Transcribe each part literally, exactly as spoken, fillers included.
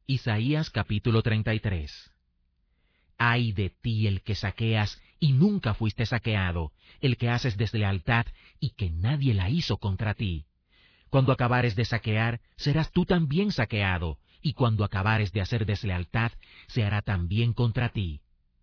Isaías capítulo treinta y tres. Ay de ti el que saqueas y nunca fuiste saqueado, el que haces deslealtad y que nadie la hizo contra ti. Cuando acabares de saquear, serás tú también saqueado, y cuando acabares de hacer deslealtad, se hará también contra ti.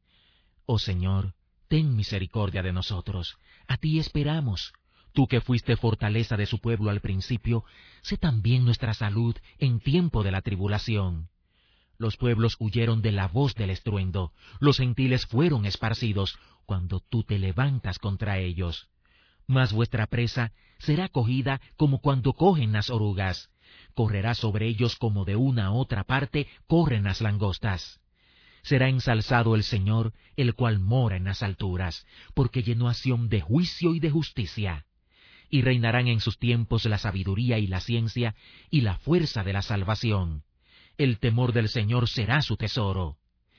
Oh Señor, ten misericordia de nosotros, a ti esperamos. Tú que fuiste fortaleza de su pueblo al principio, sé también nuestra salud en tiempo de la tribulación. Los pueblos huyeron de la voz del estruendo, los gentiles fueron esparcidos cuando tú te levantas contra ellos. Mas vuestra presa será cogida como cuando cogen las orugas, correrá sobre ellos como de una a otra parte corren las langostas. Será ensalzado el Señor, el cual mora en las alturas, porque llenó a Sión de juicio y de justicia. Y reinarán en sus tiempos la sabiduría y la ciencia, y la fuerza de la salvación. El temor del Señor será su tesoro.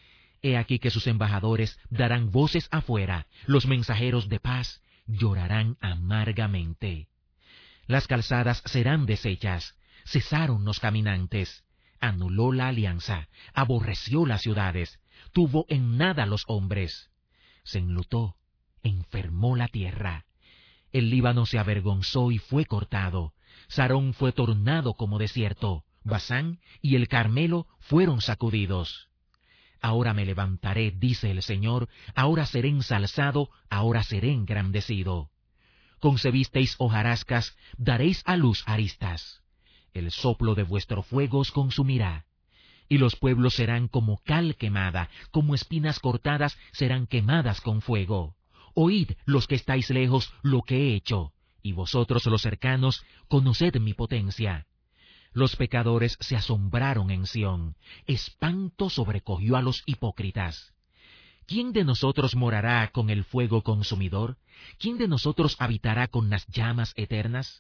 He aquí que sus embajadores darán voces afuera, los mensajeros de paz llorarán amargamente. Las calzadas serán deshechas, cesaron los caminantes, anuló la alianza, aborreció las ciudades, tuvo en nada los hombres. Se enlutó, enfermó la tierra. El Líbano se avergonzó y fue cortado, Sarón fue tornado como desierto, Basán y el Carmelo fueron sacudidos. Ahora me levantaré, dice el Señor, ahora seré ensalzado, ahora seré engrandecido. Concebisteis hojarascas, daréis a luz aristas. El soplo de vuestro fuego os consumirá. Y los pueblos serán como cal quemada, como espinas cortadas serán quemadas con fuego. Oíd, los que estáis lejos, lo que he hecho, y vosotros los cercanos, conoced mi potencia. Los pecadores se asombraron en Sión, espanto sobrecogió a los hipócritas. ¿Quién de nosotros morará con el fuego consumidor? ¿Quién de nosotros habitará con las llamas eternas?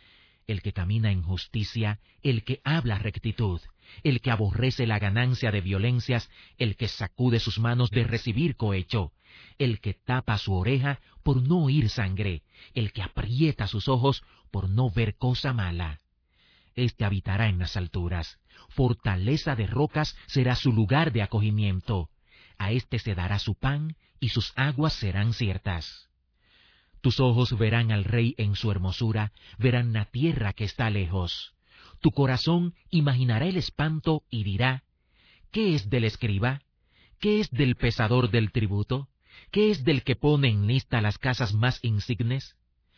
El que camina en justicia, el que habla rectitud, el que aborrece la ganancia de violencias, el que sacude sus manos de recibir cohecho, el que tapa su oreja por no oír sangre, el que aprieta sus ojos por no ver cosa mala. Este habitará en las alturas, fortaleza de rocas será su lugar de acogimiento. A éste se dará su pan, y sus aguas serán ciertas. Tus ojos verán al Rey en su hermosura, verán la tierra que está lejos. Tu corazón imaginará el espanto y dirá, ¿qué es del escriba? ¿Qué es del pesador del tributo? ¿Qué es del que pone en lista las casas más insignes?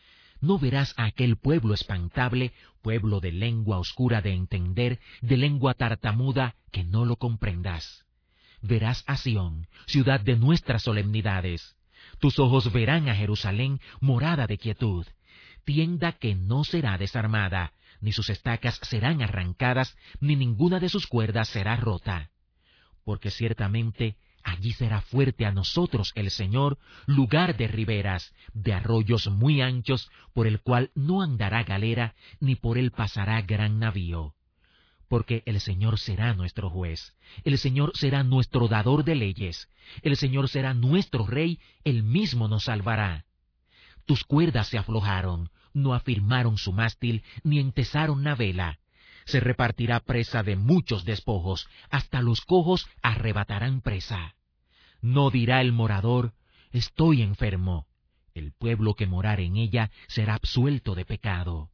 No verás a aquel pueblo espantable, pueblo de lengua oscura de entender, de lengua tartamuda, que no lo comprendas. Verás a Sión, ciudad de nuestras solemnidades. Tus ojos verán a Jerusalén, morada de quietud, tienda que no será desarmada, ni sus estacas serán arrancadas, ni ninguna de sus cuerdas será rota. Porque ciertamente allí será fuerte a nosotros el Señor, lugar de riberas, de arroyos muy anchos, por el cual no andará galera, ni por él pasará gran navío. Porque el Señor será nuestro juez, el Señor será nuestro dador de leyes, el Señor será nuestro Rey, él mismo nos salvará. Tus cuerdas se aflojaron, no afirmaron su mástil, ni entesaron la vela. Se repartirá presa de muchos despojos, hasta los cojos arrebatarán presa. No dirá el morador, estoy enfermo. El pueblo que morar en ella será absuelto de pecado.